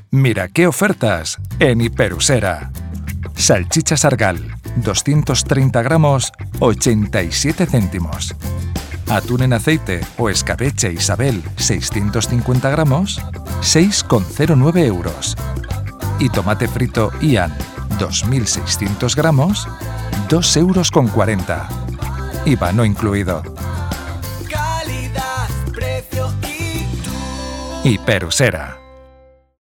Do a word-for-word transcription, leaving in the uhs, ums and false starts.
Mira qué ofertas en Hiperusera. Salchicha Sargal, doscientos treinta gramos, ochenta y siete céntimos. Atún en aceite o escabeche Isabel, seiscientos cincuenta gramos, seis con cero nueve euros. Y tomate frito Ian, dos mil seiscientos gramos, dos euros con cuarenta. I V A no incluido. Calidad, precio y tú. Hiperusera.